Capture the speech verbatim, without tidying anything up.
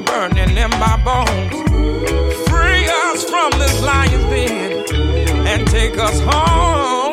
burning in my bones. Free us from this lion's den and take us home.